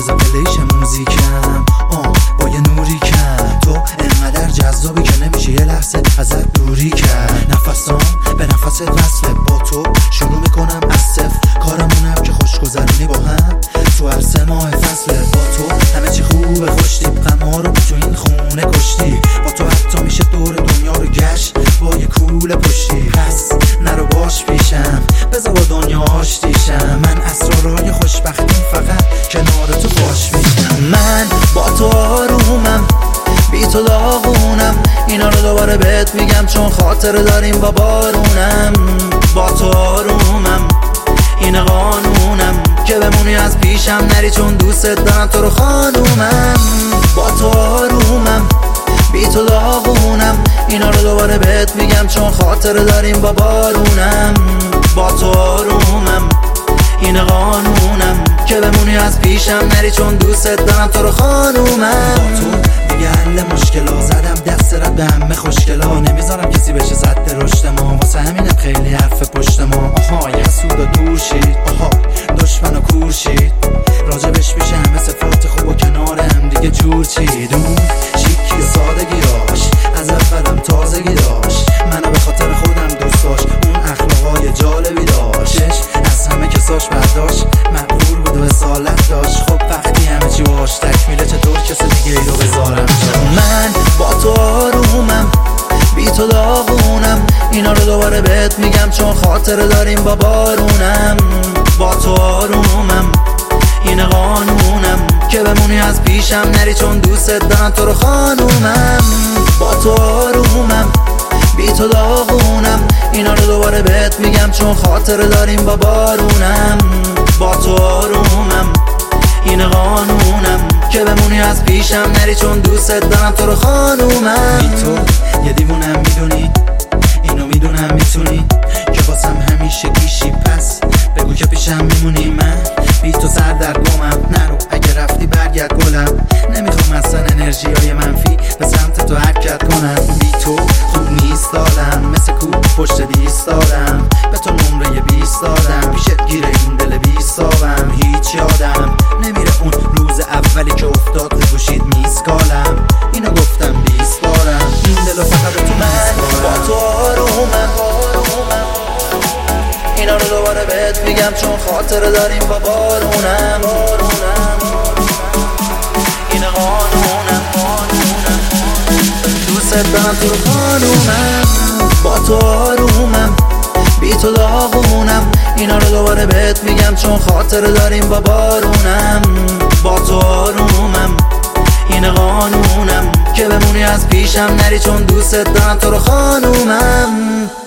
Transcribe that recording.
بذار پلیش موزیکم با یه نوری کم. تو انقدر جذابی که نمیشه یه لحظه ازت دوری کرد. نفسام به نفست وصله، با تو شروع میکنم از صفر. کارمونم که خوشگذرونی با هم تو هر 3 ماه فصله. با تو همه چی خوبه، خوشتیب غم‌ها رو تو این خونه کشتی. با تو حتی میشه دور دنیا رو گشت با یه کوله پشتی. پس نرو باش پیشم، بذار با دنیا آشتیشم. من اسرارای خوشبختی فقط کنار تو باش میشم. من با تو آرومم، بی تو داغونم. اینا رو دوباره بهت میگم چون خاطره داریم با بارونم. با تو آرومم، این قانونم که بمونی از پیشم نری چون دوست دارم تو رو خانومم. با تو آرومم، بی تو داغونم. اینا رو دوباره بهت میگم چون خاطره داریم با بارونم. با تو آرومم، این قانونم که بمونی از پیشم نری چون دوست دارم تو رو خانومم. با تو دیگه حل مشکلا، زدم دست رد به همه خوشگلا. نمیذارم کسی بشه زد رشد ما، واسه همینم خیلی حرف پشت ما. آهای حسود و دور شید، آها دشمن و کور شید. راجبش میشه همه صفات خوب و کنار هم دیگه جور چید. اون شیکی سادگیاش از اولم تازگی داشت. منو به خاطر خودم دوست داشت، اون اخلاقای جالبی داشتش. از همه کساش برداشت، مغرور بود و اصالت داشت. خب وقتی همه چی باش تکمیله، چطور کسی دیگه ای رو بذارم جاش. من با تو آرومم، بی تو داغونم. اینا رو دوباره بهت میگم چون خاطره داریم با بارونم. با تو آرومم، این قانونم که بمونی از پیشم نری چون دوست دارم تو رو خانومم. با تو آرومم، بی تو داغونم. اینا رو دوباره بهت میگم چون خاطره داریم با بارونم. با تو آرومم، این قانونم که بمونی از پیشم نری چون دوست دارم تو رو خانومم. بی تو یه دیوونم میدونی، اینو میدونم میتونی که واسم همیشه گیشی. پس بگو که پیشم میمونی. من بی تو سر در گمم، نرو اگه رفتی برگرد گلم. نمیخوام اصلا انرژی های منفی به سمت تو حرکت کنم. بی تو خوب نیست دادم، مثل کوب پشت دیست دادم. به تو نمره 20 دادم، پیشت گیره این دل 20 دادم. هیچ یادم نمیره اون روز اولی که افتاد رو گوشید میسکالم. اینو گفتم 20 بارم، این دلو فقط تو من. با تو آرومم، اینا رو دوباره بهت میگم چون خاطره داریم با بارونم. این قانونم، دوست دارم تو رو خانومم. با تو آرومم، بی تو داغونم. اینا رو دوباره بهت میگم چون خاطره داریم با بارونم. با تو آرومم، این قانونم که بمونی از پیشم نری چون دوست دارم تو رو خانومم.